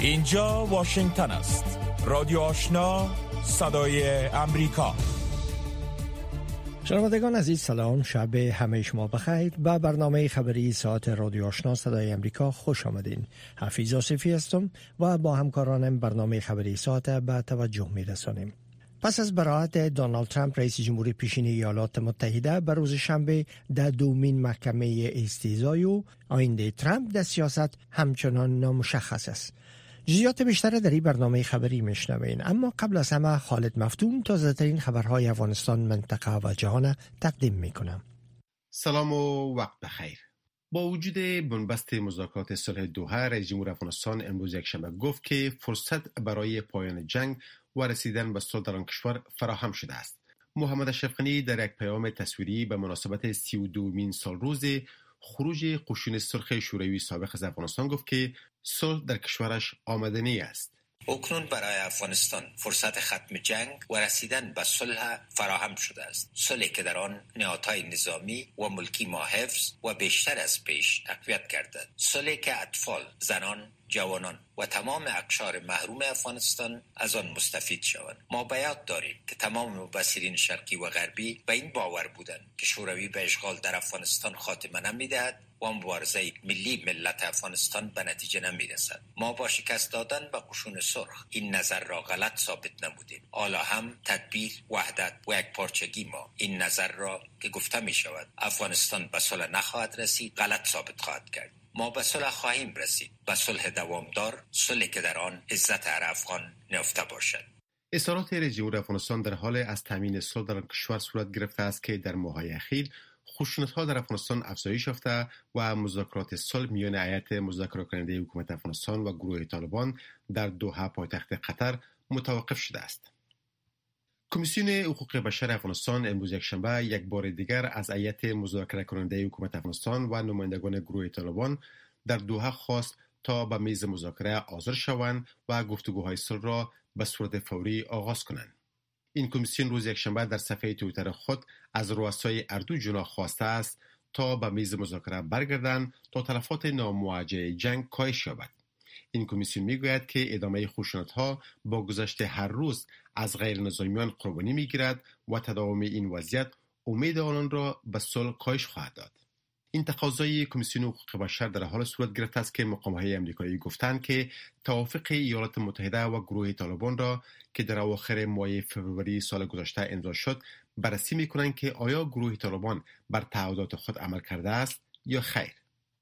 اینجا واشنگتن است. رادیو آشنا، صدای امریکا. شنوندگان عزیز سلام، شب همه شما بخیر. به برنامه خبری ساعت رادیو آشنا صدای امریکا خوش آمدین. حفیظ آصفی هستم و با همکارانم برنامه خبری ساعت به توجه می رسانیم. پس از براءت دونالد ترامپ رئیس جمهوری پیشین ایالات متحده به روز شنبه در دومین محکمه استیضای او، آینده ترامپ در سیاست همچنان نامشخص است. جزئیات بیشتر در این برنامه خبری میشنوین، اما قبل از همه خالد مفتون تازه ترین خبرهای افغانستان، منطقه و جهان تقدیم میکنم. سلام و وقت بخیر. با وجود بنبست مذاکرات صلح دوحه، رئیس جمهور افغانستان امروز یکشنبه گفت که فرصت برای پایان جنگ و رسیدن به صلح در آن کشور فراهم شده است. محمد اشرف غنی در یک پیام تصویری به مناسبت 32مین سالروز خروج قشون سرخ شوروی سابق از افغانستان گفت که صلح در کشورش آمدنی است. اکنون برای افغانستان فرصت ختم جنگ و رسیدن به صلح فراهم شده است. صلحی که در آن نهادهای نظامی و ملکی ما حفظ و بیشتر از پیش تقویت گردد. صلحی که اطفال، زنان، جوانان و تمام اقشار محروم افغانستان از آن مستفید شوند. ما به یاد داریم که تمام مبصرین شرقی و غربی به این باور بودند که شوروی به اشغال در افغانستان خاتمه نمی‌دهد و مبارزه ملی ملت افغانستان به نتیجه نمی‌رسد. ما با شکست دادن به قشون سرخ این نظر را غلط ثابت نمودیم. حالا هم تدبیر، وحدت و یکپارچگی ما این نظر را که گفته می‌شود افغانستان به صلح نخواهد رسید غلط ثابت خواهد کرد. ما به صلح خواهیم رسید، به صلح دوامدار، صلحی که در آن عزت هر افغان نهفته باشد. اظهارات رئیس جمهور افغانستان در حال از تامین صلح در کشور صورت گرفته است که در ماه‌های اخیر خشونت‌ها در افغانستان افزایش یافته و مذاکرات صلح میان هیئت مذاکره کننده حکومت افغانستان و گروه طالبان در دوحه پایتخت قطر متوقف شده است. کمیسیون حقوق بشر افغانستان امروز یکشنبه یک بار دیگر از هیئت مذاکره کننده حکومت افغانستان و نمایندگان گروه طالبان در دوحه خواست تا به میز مذاکره حاضر شوند و گفتگوهای صلح را به صورت فوری آغاز کنند. این کمیسیون روز یکشنبه در صفحه توییتر خود از رؤسای هر دو جناح خواسته است تا به میز مذاکره برگردند تا تلفات نامواجه جنگ کاهش یابد. این کمیسیون میگوید که ادامه خشونت‌ها با گذشت هر روز از غیر نظامیان قربانی میگیرد و تداوم این وضعیت امید آنان را به صلح کاهش خواهد داد. این تقاضای کمیسیون حقوق بشر در حال صورت گرفته است که مقام‌های آمریکایی گفتند که توافق ایالات متحده و گروه طالبان را که در اواخر ماه فوریه سال گذشته امضا شد بررسی می‌کنند که آیا گروه طالبان بر تعهدات خود عمل کرده است یا خیر.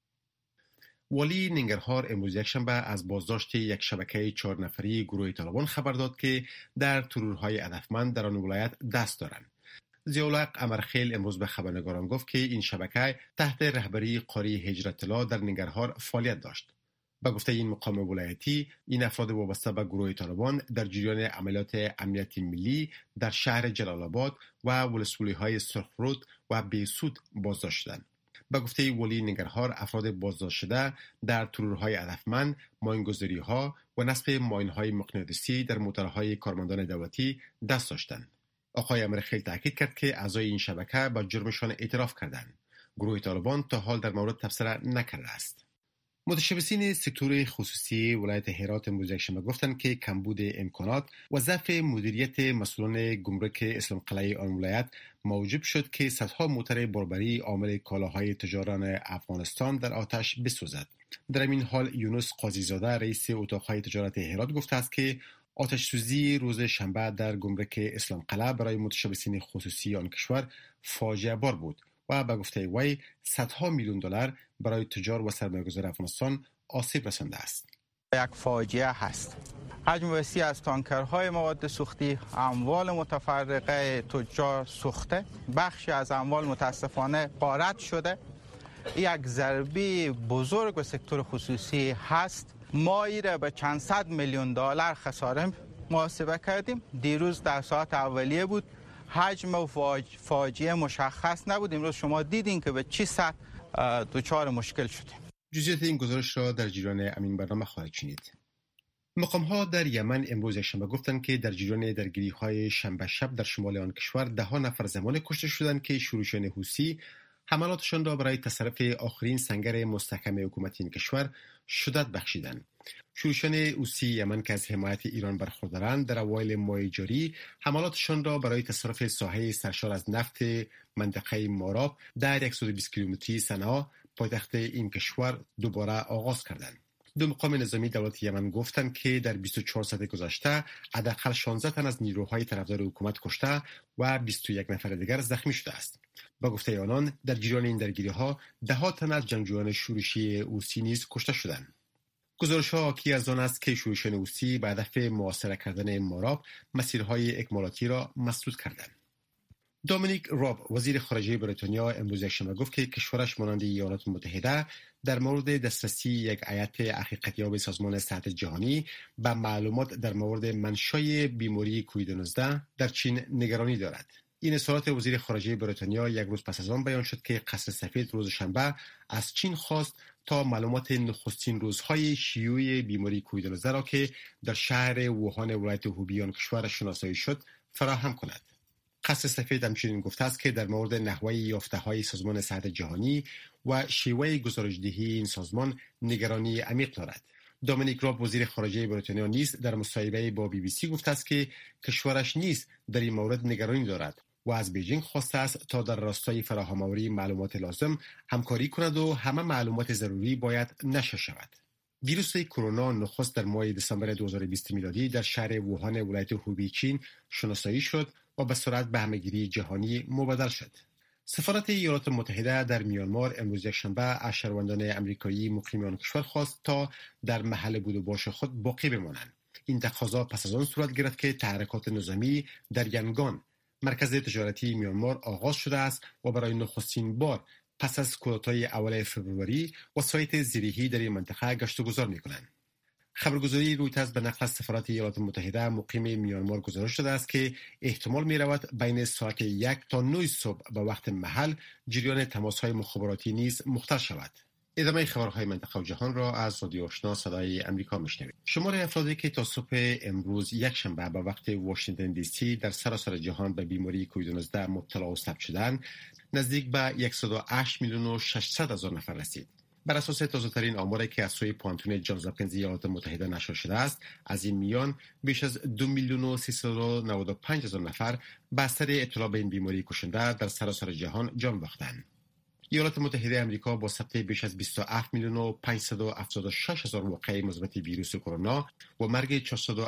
والی ننگرهار امروز یکشنبه از بازداشت یک شبکه 4 نفری گروه طالبان خبر داد که در ترورهای هدفمند در آن ولایت دست دارند. ضیاءالحق امرخیل امروز به خبرنگاران گفت که این شبکه تحت رهبری قاری هجرت الله در ننگرهار فعالیت داشت. به گفته این مقام ولایتی، این افراد وابسته به گروه طالبان در جریان عملیات امنیتی ملی در شهر جلال آباد و ولسوالی‌های سرخرود و بیسود بازداشت شدند. به گفته ولی ننگرهار، افراد بازداشت شده در ترورهای هدفمند، ماینگذاری‌ها و نصب ماین‌های مغناطیسی در موتورهای کارمندان دولتی دست داشتند. آقای امرخیل تاکید کرد که اعضای این شبکه با جرمشان اعتراف کردند. گروه طالبان تا حال در مورد تبصره نکرده است. متشبثین سکتور خصوصی ولایت هرات امروز یکشنبه گفتند که کمبود امکانات و ضعف مدیریت مسئولان گمرک اسلام قلعه آن ولایت موجب شد که صدها موتر بربری عامل کالاهای تجاران افغانستان در آتش بسوزد. در این حال یونس قاضیزاده رئیس اتاقهای تجارت هرات گفته است که آتش سوزی روز شنبه در گمرک اسلام قلعه برای متشبثین خصوصی آن کشور فاجعه بار بود و به گفته وی صدها میلیون دلار برای تجار و سرمایه‌گذار افغانستان آسیب رسانده است. یک فاجعه هست. حجم وسیع از تانکرهای مواد سوختی، اموال متفرقه تجار سوخته، بخشی از اموال متاسفانه غارت شده. یک ضربه بزرگ به سکتور خصوصی هست. ما ایره به چند صد میلیون دلار خساره محاسبه کردیم. دیروز در ساعت اولیه بود، حجم و فاجعه مشخص نبود. امروز شما دیدین که به چی سطح دچار مشکل شدیم. جزئیات این گزارش را در جریان امین برنامه خواهید شنید. مقام‌ها در یمن امروز شنبه گفتند که در جریان درگیری‌های شنبه شب در شمال آن کشور 10 نفر زمان کشته شدند که شورشیان حوثی حملاتشان را برای تصرف آخرین سنگر مستحکم حکومت این کشور شدت بخشیدند. شورشان حوثی یمن که از حمایت ایران برخوردارند در اوایل ماه جاری حملاتشان را برای تصرف ساحه سرشار از نفت منطقه ماراب در 120 کیلومتری صنعا پایتخت این کشور دوباره آغاز کردند. دو مقام نظامی دولت یمن گفتند که در 24 ساعت گذشته حداقل 16 تن از نیروهای طرفدار حکومت کشته و 21 نفر دیگر زخمی شده است. با گفته آنان در جریان این درگیری‌ها ده تن از جنگجویان شورشی حوثی نیز کشته شدند. گزارش‌ها حاکی از آن است که شورشیان حوثی به هدف محاصره کردن ماراب مسیرهای اکمالاتی را مسدود کردند. دومینیک راب وزیر خارجه بریتانیا امروز یکشنبه گفت که کشورش مانند ایالات متحده در مورد دسترسی یک هیئت حقیقتیاب سازمان صحت جهانی به معلومات در مورد منشأ بیماری کووید 19 در چین نگرانی دارد. این اظهارات وزیر خارجه بریتانیا یک روز پس از آن بیان شد که قصر سفید روز شنبه از چین خواست تا معلومات نخستین روزهای شیوع بیماری کووید 19 را که در شهر ووهان ولایت هوبی آن کشور شناسایی شد فراهم کند. قصر سفید همچنین گفته است که در مورد نحوه یافته‌های سازمان صحت جهانی و شیوه گزارش‌دهی این سازمان نگرانی عمیق دارد. دومینیک راب وزیر خارجه بریتانیا نیز در مصاحبه با BBC گفته است که کشورش نیز در این مورد نگرانی دارد و از بیجینگ خواسته است تا در راستای فراهم‌آوری معلومات لازم همکاری کند و همه معلومات ضروری باید نشر شود. ویروس کرونا نخست در ماه دسامبر 2020 میلادی در شهر ووهان ولایت هوبی چین شناسایی شد و به سرعت به همه‌گیری جهانی مبادل شد. سفارت ایالات متحده در میانمار امروز یکشنبه از شهروندان آمریکایی مقیم آن کشور خواست تا در محل بود و باش خود باقی بمانند. این تقاضا پس از آن صورت گرفت که تحرکات نظامی در ینگان مرکز تجارتی میانمار آغاز شده است و برای نخستین بار پس از کودتای اول فوریه وسایط زیرهی در این منطقه گشت و گذار می‌کنند. خبرگزاری رویترز به نقل از سفارت ایالات متحده مقیم میانمار گزارش داده است که احتمال می‌رود بین ساعت 1 تا 9 صبح به وقت محل جریان تماس‌های مخابراتی نیز مختل شود. ادامه خبرهای منطقه و جهان را از رادیو آشنا صدای آمریکا میشنوید. شمار افرادی که تا صبح امروز یکشنبه به وقت واشنگتن دی سی در سراسر جهان به بیماری کووید 19 مبتلا و ثبت شدند نزدیک به 108 میلیون و 600 هزار نفر رسید. بر اساس تازه‌ترین آماری که از سوی پانتون جانز هاپکینز ایالات متحده نشر شده است، از این میان بیش از 2 میلیون و 395 هزار نفر به اثر ابتلا به این بیماری کشنده در سراسر جهان جان باختند. ایالات متحده آمریکا با ثبت بیش از 27 میلیون و 576 هزار واقعه مثبت ویروس کرونا و مرگ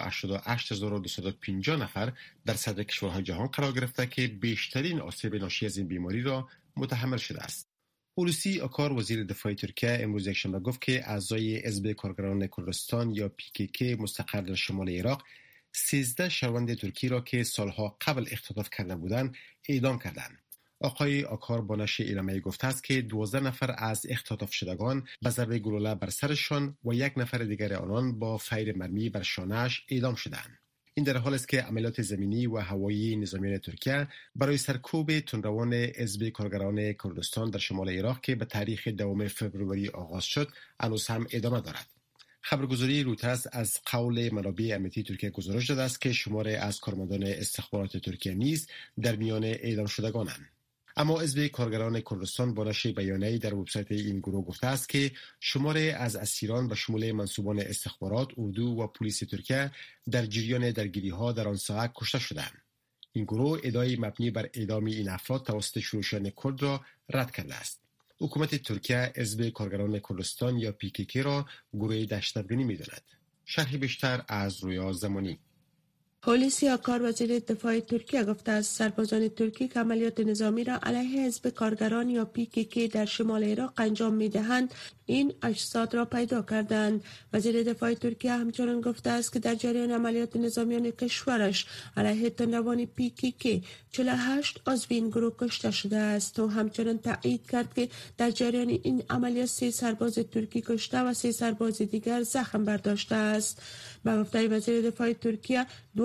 488250 نفر در صدر کشورهای جهان قرار گرفته که بیشترین آسیب ناشی از این بیماری را متحمل شده است. هولوسی آکار وزیر دفاع ترکیه امروز یکشنبه گفت که اعضای حزب کارگران کردستان یا PKK مستقر در شمال عراق 13 شهروند ترکی را که سالها قبل اختطاف کرده بودند اعدام کردند. آقای آکار با نشر اعلامیه گفته است که 12 نفر از اختطاف شدگان به ضربه گلوله بر سرشان و یک نفر دیگر آنان با فیر مرمی بر شانه‌اش اعدام شدند. این در حالی است که عملیات زمینی و هوایی نظامیان ترکیه برای سرکوب تندروان حزب کارگران کردستان در شمال عراق که به تاریخ 2 فوریه آغاز شد هنوز هم ادامه دارد. خبرگزاری رویترز از قول منابع امنیتی ترکیه گزارش داده است که شماری از کارمندان استخبارات ترکیه نیز در میان اعدام شدگانند. اما حزب کارگران کردستان با نشر بیانیه‌ای در وبسایت این گروه گفته است که شماری از اسیران به شمول منصوبان استخبارات، اردو و پلیس ترکیه در جریان درگیری‌ها در آن ساعت کشته شدند. این گروه ادعای مبنی بر اعدام این افراد توسط شورشیان کرد را رد کرده است. حکومت ترکیه حزب کارگران کردستان یا PKK را گروه دهشت‌افغانی می‌داند. شرح بیشتر از رویا زمانی. هولوسی آکار وزیر دفاع ترکیه گفته است سربازان ترکی که عملیات نظامی را علیه حزب کارگران یا PKK در شمال عراق انجام می‌دهند این اجساد را پیدا کردند. وزیر دفاع ترکیه همچنین گفته است که در جریان عملیات نظامیان کشورش علیه تندروان PKK 48 عضو این گروه کشته شده است و همچنین تایید کرد که در جریان این عملیات 3 سرباز ترکی کشته و 3 سرباز دیگر زخم برداشته است. به گفته وزیر دفاع ترکیه 2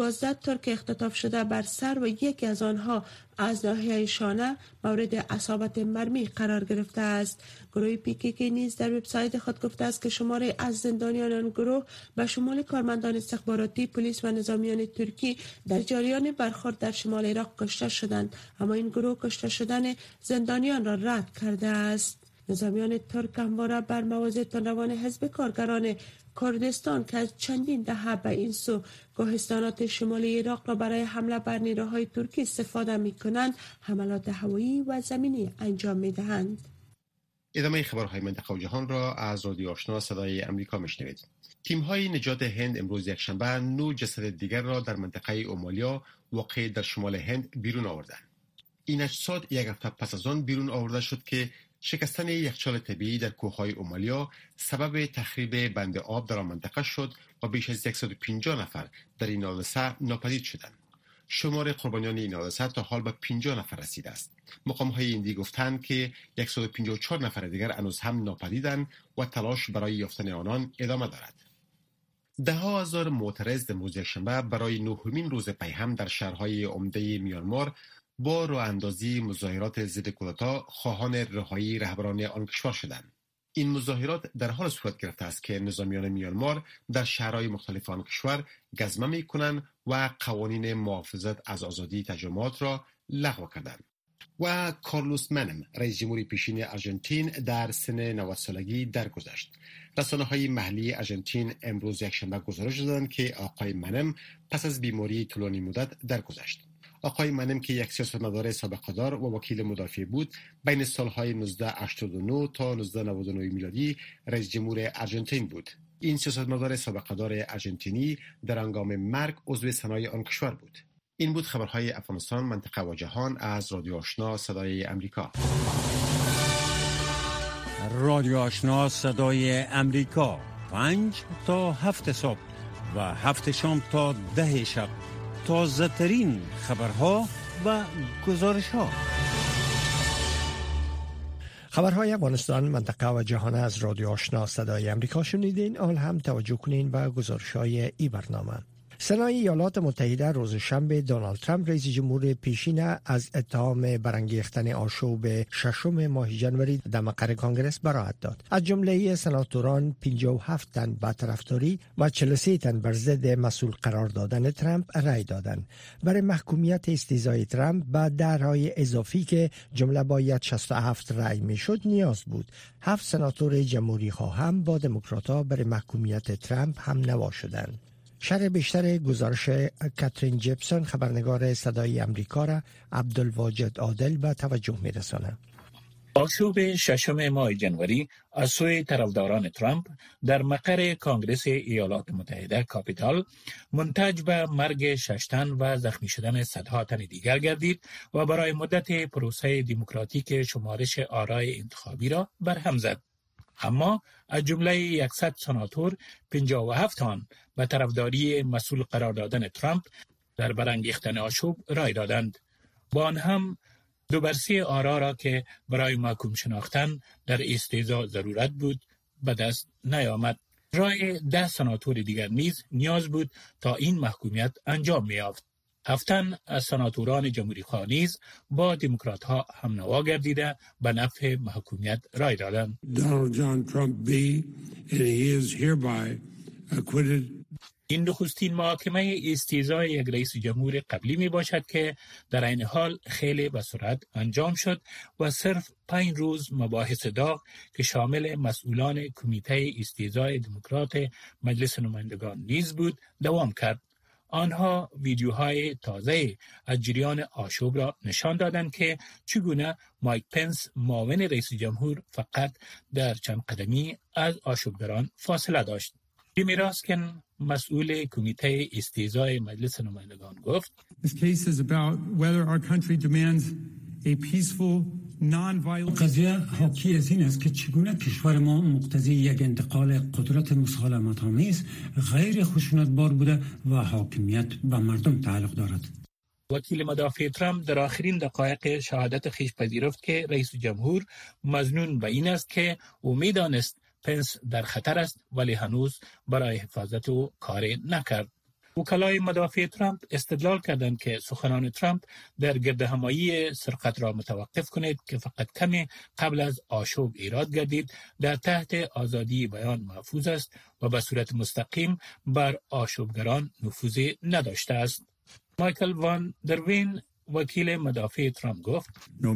12 ترک اختطاف شده بر سر و یکی از آنها از ناحیه شانه مورد اصابت مرمی قرار گرفته است. گروه PKK نیز در وبسایت خود گفته است که شماری از زندانیان آن گروه به شمول کارمندان استخباراتی، پلیس و نظامیان ترکی در جریان برخورد در شمال عراق کشته شدند، اما این گروه کشته شدن زندانیان را رد کرده است. نظامیان ترک همواره بر مواضع تندروان حزب کارگران کردستان که از چندین دهه به این سو کوهستانات شمالی عراق را برای حمله بر نیروهای ترکی استفاده می کنند، حملات هوایی و زمینی انجام می دهند. ادامه خبرهای منطقه و جهان را از رادیو آشنا صدای امریکا میشنوید. تیم‌های نجات هند امروز یکشنبه 9 جسد دیگر را در منطقه اومالیا واقع در شمال هند بیرون آوردند. این اجساد یک هفته پس از آن بیرون آورده شد که شکستن یخچال طبیعی در کوههای اومالیا سبب تخریب بند آب در آن منطقه شد و بیش از 150 نفر در این حادثه ناپدید شدند. شمار قربانیان این حادثه تا حال به 50 نفر رسیده است. مقام‌های هندی گفتند که 154 نفر دیگر هنوز هم ناپدیدند و تلاش برای یافتن آنان ادامه دارد. ده‌ها هزار معترض امروز یکشنبه برای نهمین روز پیهم در شهرهای عمده میانمار با راه اندازی مظاهرات ضد کودتا خواهان رهایی رهبران آن کشور شدند. این مظاهرات در حال صورت گرفته است که نظامیان میانمار در شهرهای مختلف آن کشور گزمه می‌کنند و قوانین محافظت از آزادی تجمعات را لغو کردند. و کارلوس منم، رئیس جمهوری پیشین آرژانتین، در سن 90 سالگی درگذشت. رسانه‌های محلی آرژانتین امروز یکشنبه گزارش دادند که آقای منم پس از بیماری طولانی مدت درگذشت. آقای منم که یک سیاستمدار سابقه‌دار و وکیل مدافع بود، بین سالهای 1989 تا 1999 میلادی رئیس جمهور آرژانتین بود. این سیاستمدار سابقه‌دار آرژانتینی در هنگام مرگ عضو سنای آن کشور بود. این بود خبرهای افغانستان، منطقه و جهان از رادیو آشنا صدای امریکا. رادیو آشنا صدای امریکا 5 تا 7 صبح و 7 شام تا 10 شب. تازه ترین خبرها و گزارش ها. خبرهای افغانستان، منطقه و جهان از رادیو آشنا صدای امریکا شنیدین. آن هم توجه کنین به گزارش‌های این برنامه. سنای ایالات متحده روز شنبه دونالد ترامپ رئیس جمهور پیشین از اتهام برانگیختن آشوب ششم ماه ژانویه در مقر کانگرس براءت داد. از جمله سناتوران 57 تن به طرفداری و 43 تن بر ضد مسئول قرار دادن ترامپ رأی دادند. برای محکومیت استیضای ترامپ به درهای اضافی که جمله باید 67 رأی میشد نیاز بود. 7 سناتور جمهوری خواه هم با دموکرات‌ها برای محکومیت ترامپ هم نوا شدند. شرح بیشتر گزارش کاترین جیپسون، خبرنگار صدای امریکا، را عبدالواجد عادل به توجه می‌رساند. آشوب ششم ماه ژانویه از سوی طرفداران ترامپ در مقر کانگرس ایالات متحده کاپیتال منتج به مرگ 6 تن و زخمی شدن صدها تن دیگر گردید و برای مدت پروسه دموکراتیک شمارش آرای انتخابی را برهم زد. اما از جمله 100 سناتور 57 تن به طرفداری مسئول قرار دادن ترامپ در برانگیختن آشوب رای دادند. با آن هم 2/3 آرا را که برای محکوم شناختن در استیضا ضرورت بود به دست نیامد. رای 10 سناتور دیگر نیز نیاز بود تا این محکومیت انجام می‌یافت. 7 تن از سناتوران جمهوری خواه نیز با دموکرات ها هم نوا گردیده به نفع محکومیت رای دادند. این نخستین محاکمه استیضای یک رئیس جمهور قبلی می باشد که در این حال خیلی به سرعت انجام شد و صرف 5 روز مباحث داغ که شامل مسئولان کمیته استیضای دموکرات مجلس نمایندگان نیز بود دوام کرد. آنها ویدیوهای تازه از جریان آشوب را نشان دادند که چگونه مایک پنس معاون رئیس جمهور فقط در چند قدمی از آشوبگران فاصله داشت. جیمی راسکن مسئول کمیته استیضای مجلس نمایندگان گفت: قضیه حاکی از این است که چگونه کشور ما مقتضی یک انتقال قدرت مسالمت‌آمیز غیر خشونت‌بار بوده و حاکمیت به مردم تعلق دارد. وکیل مدافع ترامپ در آخرین دقایق شهادت خویش پذیرفت که رئیس جمهور مظنون به این است که او می‌دانست پنس در خطر است ولی هنوز برای حفاظت او کاری نکرد. وکلای مدافع ترامپ استدلال کردند که سخنان ترامپ در گردهمایی سرقت را متوقف کنید که فقط کمی قبل از آشوب ایراد گردید در تحت آزادی بیان محفوظ است و به صورت مستقیم بر آشوبگران نفوذی نداشته است. مایکل وان دروین وکیل مدافع ترامپ گفت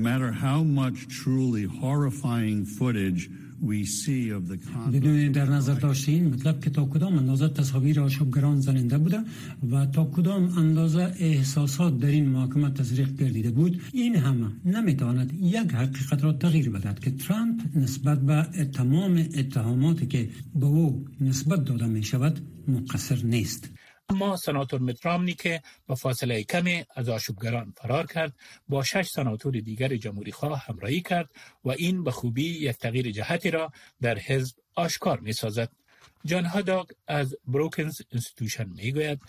بدون در نظر داشته این مطلب که تا کدام اندازه تصاویر آشوبگران زننده بوده و تا کدام اندازه احساسات در این محاکمه تزریق گردیده بود، این همه نمیتواند یک حقیقت را تغییر بدهد که ترامپ نسبت به تمام اتهاماتی که به او نسبت داده می شود مقصر نیست. اما سناتور میت رامنی که با فاصله کمی از آشوبگران فرار کرد با 6 سناتور دیگر جمهوری خواه همراهی کرد و این به خوبی یک تغییر جهتی را در حزب آشکار می سازد. جان هاداگ از بروکنز اینستیتوشن می گوید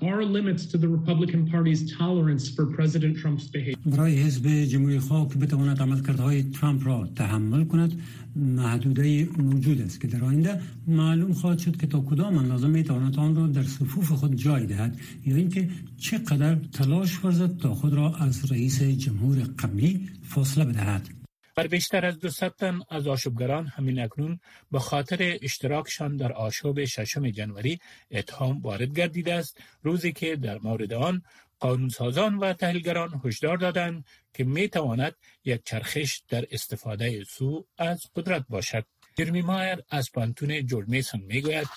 برای حزب جمهوری خواه که بتواند عملکردهای ترامپ را تحمل کند محدوده موجود است که در آینده معلوم خواهد شد که تا کدام اندازه می تواند آن را در صفوف خود جای دهد یا اینکه چقدر تلاش ورزد تا خود را از رئیس جمهور قبلی فاصله بدهد. بر بیشتر از 200 تن از آشوبگران همین اکنون به خاطر اشتراکشان در آشوب 6 جنوری اتهام وارد گردیده است، روزی که در مورد آن قانونسازان و تحلیلگران هشدار دادند که می تواند یک چرخش در استفاده سو از قدرت باشد. جرمی مایر از پانتون جورج میسون می گوید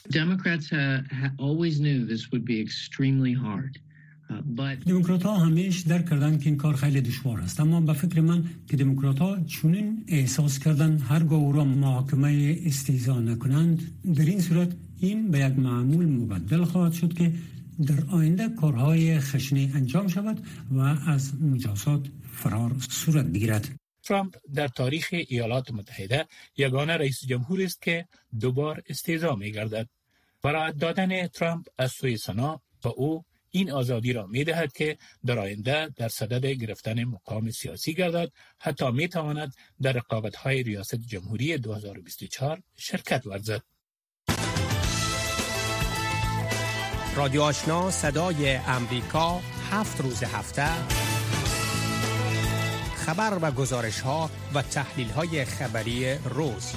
دموکرات ها همیشه درک کردن که این کار خیلی دشوار است، اما به فکر من که دموکرات ها چنین احساس کردن هرگاه او را محاکمه استهزا نکنند، در این صورت این به یک معمول مبدل خواهد شد که در آینده کارهای خشنی انجام شود و از مجازات فرار صورت بگیرد. ترامپ در تاریخ ایالات متحده یگانه رئیس جمهوری است که 2 بار استهزا می‌گردد. برای دادن ترامپ از سوی سنا به او این آزادی را می دهد که در آینده در صدد گرفتن مقام سیاسی گردد، حتی می تواند در رقابت‌های ریاست جمهوری 2024 شرکت ورزد. رادیو آشنا صدای امریکا 7 روز هفته خبر و گزارش‌ها و تحلیل‌های خبری روز.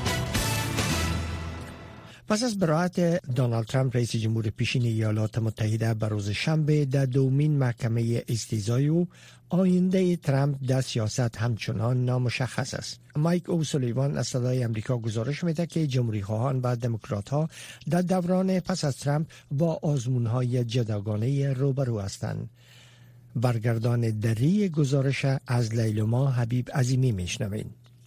پس از برائت دونالد ترامپ رئیس جمهور پیشین ایالات متحده به روز شنبه در دومین محکمه استیضای او، آینده ترامپ در سیاست همچنان نامشخص است. مایک اوسولیوان از صدای امریکا گزارش میده که جمهوری خواهان و دموکرات ها در دوران پس از ترامپ با آزمون‌های جداگانه روبرو هستند. برگردان دری گزارش از لیلما حبیب عظیمی میشنوین.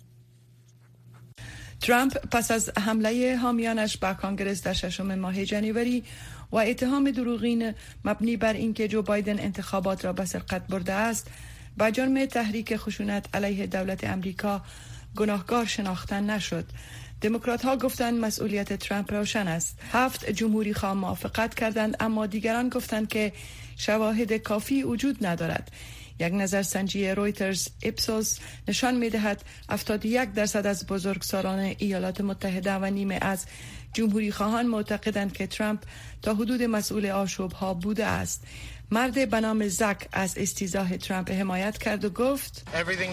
ترامپ پس از حمله حامیانش به کانگرس در 6 ماه جنوری و اتهام دروغین مبنی بر اینکه جو بایدن انتخابات را به سرقت برده است، با جرم تحریک خشونت علیه دولت امریکا گناهکار شناخته نشد. دموکرات ها گفتند مسئولیت ترامپ روشن است. 7 جمهوری خواه موافقت کردند، اما دیگران گفتند که شواهد کافی وجود ندارد. یک نظرسنجی رویترز اپسوس نشان می‌دهد 71% از بزرگسالان ایالات متحده و نیمه از جمهوری خواهان معتقدند که ترامپ تا حدود مسئول آشوب‌ها بوده است. مرد به نام زک از استیضاح ترامپ حمایت کرد و گفت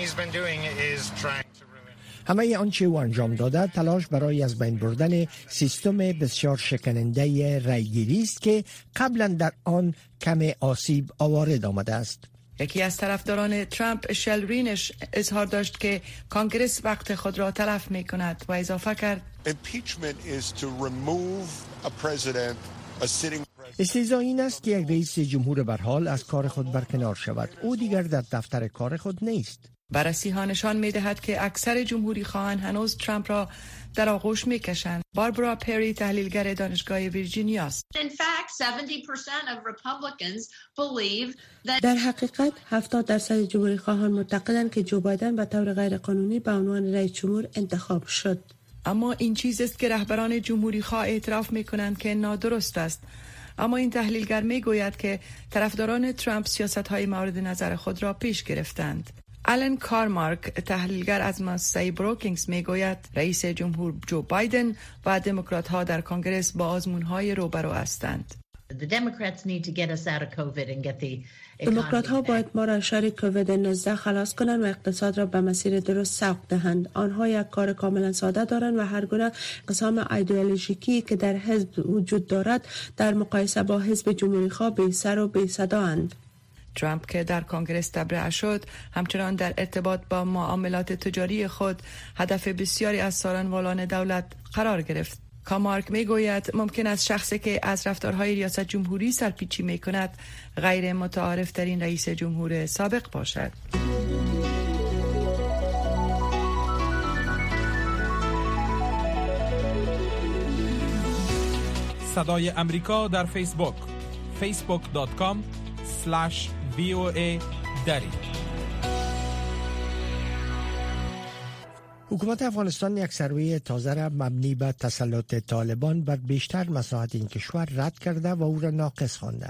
همه آنچه او انجام داده تلاش برای از بین بردن سیستم بسیار شکننده رأیگیری است که قبلا در آن کم آسیب وارد آمده است. یکی از طرفداران ترامپ، شل رینش، اظهار داشت که کانگرس وقت خود را تلف می کند و اضافه کرد استیضاح این است که یک رئیس جمهور برحال از کار خود برکنار شود. او دیگر در دفتر کار خود نیست. بررسی ها نشان می دهد که اکثر جمهوری خواهان هنوز ترامپ را در آغوش می کشند. باربارا پری، تحلیلگر دانشگاه ویرجینیا است. در حقیقت 70% جمهوری خواهان معتقدند که جو بایدن به طور غیر قانونی به عنوان رئیس جمهور انتخاب شد. اما این چیز است که رهبران جمهوری خواه اعتراف می کنند که نادرست است. اما این تحلیلگر می گوید که طرفداران ترامپ سیاست های مورد نظر خود را پیش گرفتند. آلن کارمارک، تحلیلگر از مؤسسه بروکینگز، میگوید رئیس جمهور جو بایدن و دموکرات ها در کنگرس با آزمون های روبرو هستند. دموکرات ها باید ما را شر کووید 19 خلاص کنند و اقتصاد را به مسیر درست سوق دهند. آنها یک کار کاملا ساده دارند و هر گونه اقسام ایدئولوژیکی که در حزب وجود دارد در مقایسه با حزب جمهوری خواه بی سر و بی صدا اند. ترامپ که در کنگره تبرئه شد همچنان در ارتباط با معاملات تجاری خود هدف بسیاری از سالنوالان دولت قرار گرفت. کامارک میگوید ممکن است شخصی که از رفتارهای ریاست جمهوری سرپیچی می کند غیر متعارف ترین رئیس جمهور سابق باشد. صدای امریکا در فیسبوک facebook.com/VOA دری. حکومت افغانستان یک سروی تازه را مبنی بر تسلط طالبان بر بیشتر مساحت این کشور رد کرده و او را ناقص خوانده.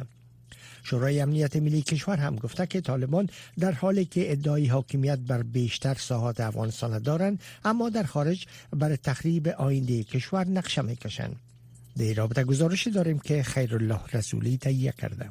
شورای امنیت ملی کشور هم گفته که طالبان در حالی که ادعای حاکمیت بر بیشتر ساحات افغانستان دارند اما در خارج برای تخریب آینده کشور نقشه می‌کشند. در رابطه گزارشی داریم که خیرالله رسولی تهیه کرده.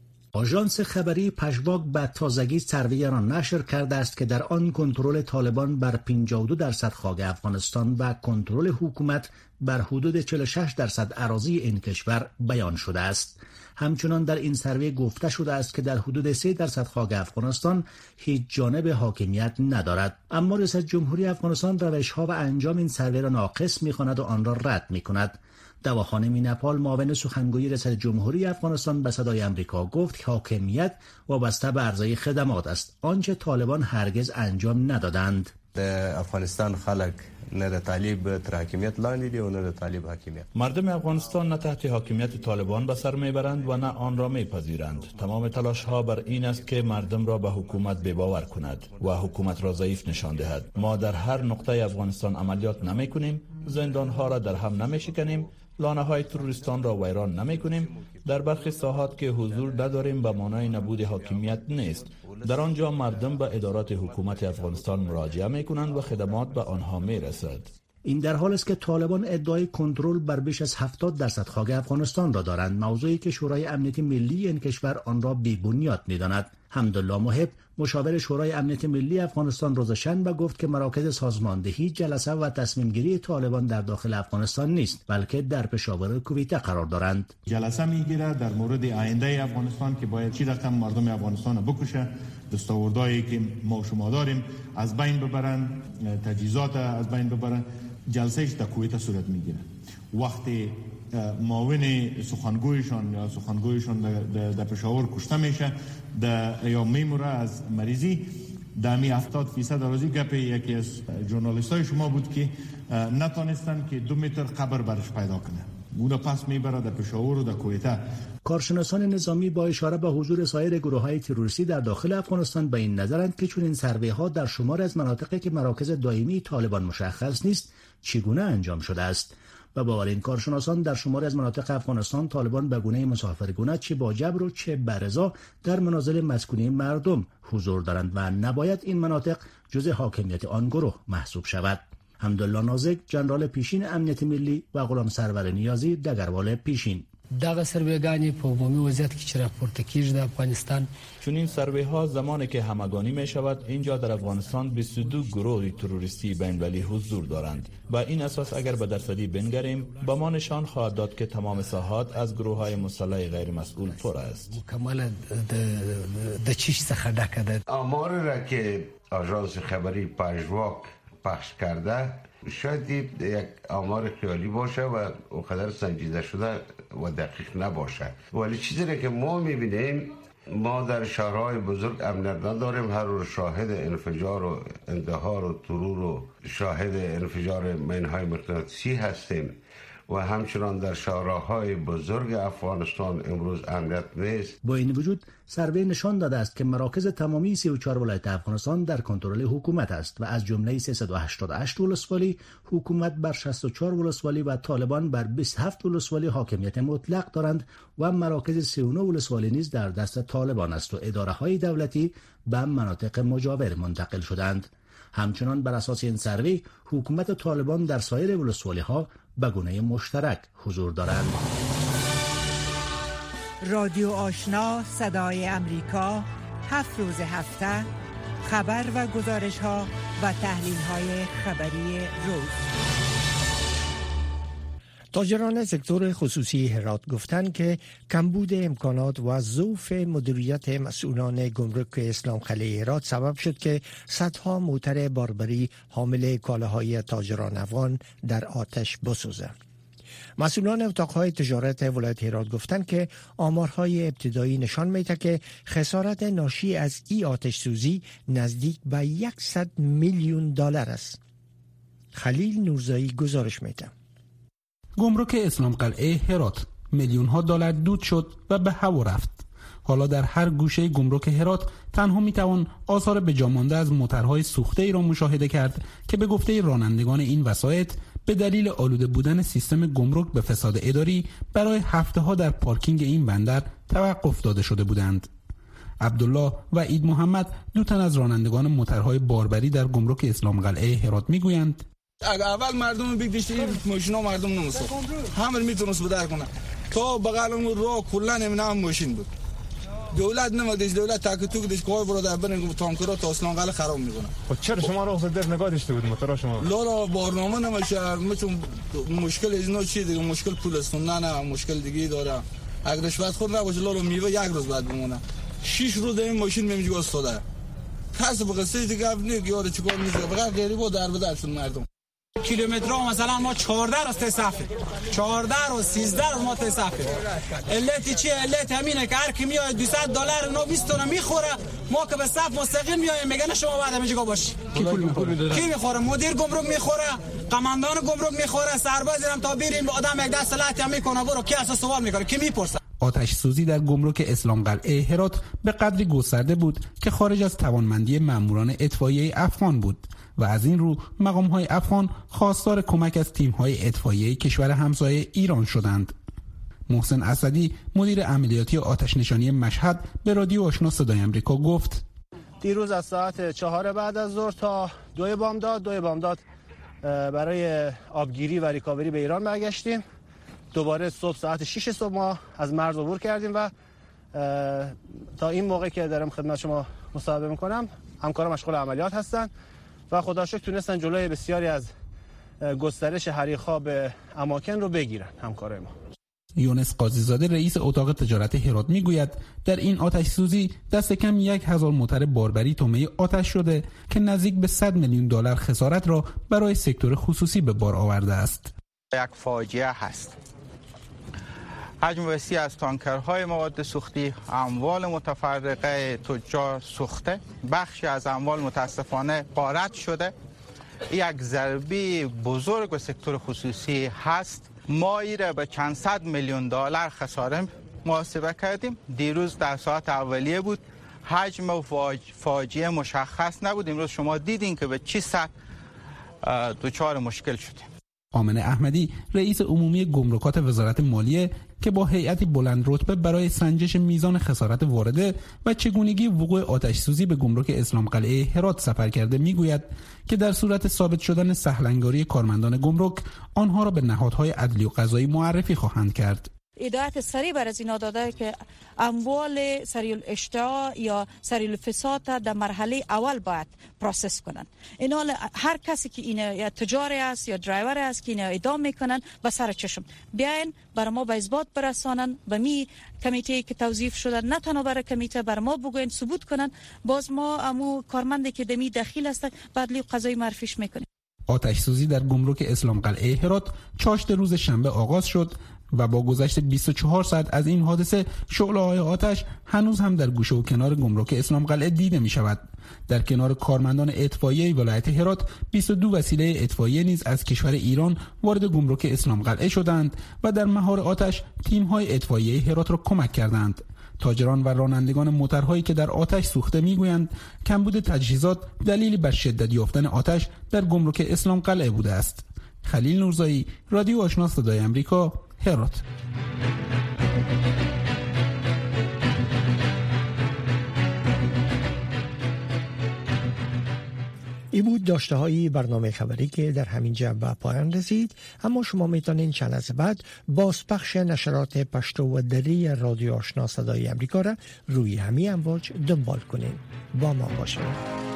آژانس خبری پژواک به تازگی سروی را نشر کرده است که در آن کنترل طالبان بر 52% خاک افغانستان و کنترل حکومت بر حدود 46% اراضی این کشور بیان شده است. همچنان در این سروی گفته شده است که در حدود 3% خاک افغانستان هیچ جانب حاکمیت ندارد. اما رئیس جمهوری افغانستان روش‌ها و انجام این سروی را ناقص می‌خواند و آن را رد می‌کند. دواخانه مینپال معاون سخنگوی رئیس جمهوری افغانستان به صدای امریکا گفت که حاکمیت وابسته به عرضه خدمات است، آنچه طالبان هرگز انجام ندادند. افغانستان خلق نه د طالب تر حاکمیت لاندې دي او نه د طالب حاکمیت. مردم افغانستان نه تحت حاکمیت طالبان به سر میبرند و نه آن را میپذیرند. تمام تلاش ها بر این است که مردم را به حکومت بی‌باور کند و حکومت را ضعیف نشان دهد. ما در هر نقطه افغانستان عملیات نمیکنیم، زندان ها را در هم نمیشکنیم، لانه های تروریستان را ویران نمی کنیم. در برخی ساحات که حضور نداریم به معنای نبود حاکمیت نیست. در آنجا مردم به ادارات حکومت افغانستان مراجعه می کنند و خدمات به آنها می رسد. این در حال است که طالبان ادعای کنترل بر بیش از 70% خاک افغانستان را دارند، موضوعی که شورای امنیت ملی این کشور آن را بی‌بنیاد می‌داند. حمدالله محب مشاور شورای امنیت ملی افغانستان روز شنبه گفت که مراکز سازماندهی، جلسه و تصمیم گیری طالبان در داخل افغانستان نیست، بلکه در پشاور کویته قرار دارند. جلسه میگیره در مورد آینده افغانستان که باید چی رقم مردم افغانستان بکشه، دستاوردهایی که ما شما داریم از بین ببرن، تجهیزات از بین ببرن. جلسهش در کویته صورت میگیره. وقتی معاون سخنگویشان در پشاور کشته میشه یا میموره از مریضی، دمی 70% اراضی گپ یکی از ژورنالیستای شما بود که نتونستن که 2 متر قبر برش پیدا کنه. اون پس میبره در پشاور و در کویته. کارشناسان نظامی با اشاره به حضور سایر گروه‌های تروریستی در داخل افغانستان به این نظرند که چون این سروی‌ها در شمار از مناطقی که مراکز دائمی طالبان مشخص نیست چگونه انجام شده است. و باور این کارشناسان در شمار از مناطق افغانستان طالبان به گونه مسافرگونه چه با جبر و چه به رضا در منازل مسکونی مردم حضور دارند و نباید این مناطق جزء حاکمیت آن گروه محسوب شود. حمدالله نازک، جنرال پیشین امنیت ملی و غلام سرور نیازی، دگروال پیشین. دغه سرویګانی په عمومي وضعیت کې چې راپورته کیږي د افغانستان چون این سروی ها زمانی که همگانی می شود اینجا در افغانستان 22 گروه تروریستی بین‌المللی حضور دارند. با این اساس اگر به درصدی بنگریم با ما نشان خواهد داد که تمام ساحات از گروه های مسلح غیر مسئول پر است. مکمل د چیش څخه ډکه ده. آمار را که آژانس خبری پژواک پخش کرده شاید یک آمار خیالی باشه و اونقدر سنجیده شده و دقیق نباشه، ولی چیزی را که ما میبینیم، ما در شهرهای بزرگ امنیت نداریم، هر روز شاهد انفجار و اندهار و ترور و شاهد انفجار مینهای مغناطیسی هستیم و همچنان در شهرهای بزرگ افغانستان امروز امنیت نیست. با این وجود سروی نشان داده است که مراکز تمامی 34 ولایت افغانستان در کنترل حکومت است و از جمله 388 ولسوالی حکومت بر 64 ولسوالی و طالبان بر 27 ولسوالی حاکمیت مطلق دارند و مراکز 39 ولسوالی نیز در دست طالبان است و اداره‌های دولتی به مناطق مجاور منتقل شدند. همچنان بر اساس این سروی حکومت طالبان در سایر ولسوالی‌ها به گونه مشترک حضور دارند. رادیو آشنا صدای امریکا 7 روز هفته خبر و گزارش ها و تحلیل های خبری روز. تاجران سکتور خصوصی هرات گفتند که کمبود امکانات و ضعف مدیریت مسئولان گمرک اسلام خلیج هرات سبب شد که صدها موتر باربری حامل کالاهای تاجران افغان در آتش بسوزند. مسئولان اتاقهای تجارت ولایت هرات گفتند که آمارهای ابتدایی نشان می‌دهد که خسارت ناشی از این آتش سوزی نزدیک به 100 میلیون دلار است. خلیل نورزایی گزارش می‌دهد. گمرک اسلام قلعه هرات میلیون ها دلار دود شد و به هوا رفت. حالا در هر گوشه گمرک هرات تنها میتوان آثار بجامانده از موترهای سوخته ای را مشاهده کرد که به گفته رانندگان این وسایط به دلیل آلوده بودن سیستم گمرک به فساد اداری برای هفته‌ها در پارکینگ این بندر توقف داده شده بودند. عبدالله و عید محمد دو تن از رانندگان موترهای باربری در گمرک اسلام قلعه هرات میگویند اول مردم بگذاشت ماشینا مردم نمی‌ساخت همه میتونست بدر کنه تا بغلمون رو کلا نمی‌نام ماشین بود. دولت نمی‌دید، دولت تاکتوک دیش کوی برادر برن تانکرها تا اسلام قلعه خراب میکنه. خب چرا شما رو در نگاه داشته بود موتورا شما؟ لالا برنامه نمیشه، مثلا مشکل از نوع چی دیگه، مشکل پول است، نه مشکل دیگه داره. اگر رشوت خود نباشه لالا میوه یک روز بعد بمونه. 6 روز این ماشین میمیگه استاده. کسی به قصه دیگه نیست یارو چیکار میشه، فقط غریبا در به در شد مردم. کیلومترها مثلا ما 14 از تصافی 14 و 13 از ما تصافی علت چیه؟ علت همینه که هر کی میاد $200 اونو 20 تا میخوره، ما که به صف مستقیم میایم میگن شما بعد همینجا باش. کی پول میخوره؟ کی میخوره؟ مدیر گمرک میخوره، قماندان گمرک میخوره، سرباز هم تا بیریم آدم یک دست سلاحی هم میکنه، برو کی اساس سوال میکنه؟ کی میپرسه؟ آتش سوزی در گمرک اسلام قلعه هرات به قدری گسترده بود که خارج از توانمندی ماموران اطفائیه افغان بود و از این رو مقام‌های افغان خواستار کمک از تیم‌های اطفائیه کشور همسایه ایران شدند. محسن اسدی مدیر عملیاتی آتش نشانی مشهد به رادیو آشنا صدای آمریکا گفت دیروز از ساعت 4 بعد از ظهر تا 2 بامداد برای آبگیری و ریکاوری به ایران برگشتیم. دوباره صبح ساعت 6 صبح ما از مرز عبور کردیم و تا این موقع که دارم خدمت شما مصاحبه میکنم همکاران مشغول عملیات هستن و خدا رو شکر تونستن جلوی بسیاری از گسترش حریق‌ها به اماکن رو بگیرن همکارای ما. یونس قاضی‌زاده رئیس اتاق تجارت هرات میگوید در این آتش سوزی دست کم 1000 موتر باربری طعمه آتش شده که نزدیک به 100 میلیون دلار خسارت را برای سکتور خصوصی به بار آورده است. یک فاجعه هست. حجم وسیع از تانکرهای مواد سوختی، اموال متفرقه تجار سوخته، بخشی از اموال متاسفانه غارت شده. یک ضربه بزرگ به سکتور خصوصی هست. ما ایره به چند صد میلیون دلار خساره محاسبه کردیم. دیروز در ساعت اولیه بود، حجم و فاجعه مشخص نبود. امروز شما دیدین که به چی سطح دچار مشکل شدیم. آمنه احمدی رئیس عمومی گمرکات وزارت مالیه که با هیئتی بلند رتبه برای سنجش میزان خسارت وارده و چگونگی وقوع آتش سوزی به گمرک اسلام قلعه هرات سفر کرده میگوید که در صورت ثابت شدن سهلنگاری کارمندان گمرک آنها را به نهادهای عدلی و قضایی معرفی خواهند کرد. هدایت سریع بر از اینا داده که اموال سریع الاشتعاع یا سریع الفساد در مرحله اول باید پروسس کنن. اینا هر کسی که اینا یا تجاری است یا درایور است که اینا ادام میکنن و سر چشم بیاین بر ما به اثبات برسانن و می کمیته که توظیف شده نه تنها برای کمیته بر ما بگوین ثبوت کنن، باز ما امو کارمندی که دمی دخیل است بعدلی قضایی معرفیش میکنیم. آتش سوزی در گمرک اسلام قلعه هرات چاشت روز شنبه آغاز شد و با گذشت 24 ساعت از این حادثه شعله‌های آتش هنوز هم در گوشه و کنار گمرک اسلام قلعه دیده می شود. در کنار کارمندان اطفائیه ولایت هرات 22 وسیله اطفائیه نیز از کشور ایران وارد گمرک اسلام قلعه شدند و در مهار آتش تیم‌های اطفائیه هرات را کمک کردند. تاجران و رانندگان موترهایی که در آتش سوخته میگویند کمبود تجهیزات دلیلی بر شدت یافتن آتش در گمرک اسلام قلعه بوده است. خلیل نورزایی، رادیو آشنا صدای آمریکا، هرات. این بود داشته های برنامه خبری که در همین جا به پایان رسید، اما شما میتونین چند لحظه بعد بازپخش نشرات پشتو و دری رادیو آشنا صدای امریکا را روی همین امواج دنبال کنین. با ما باشید.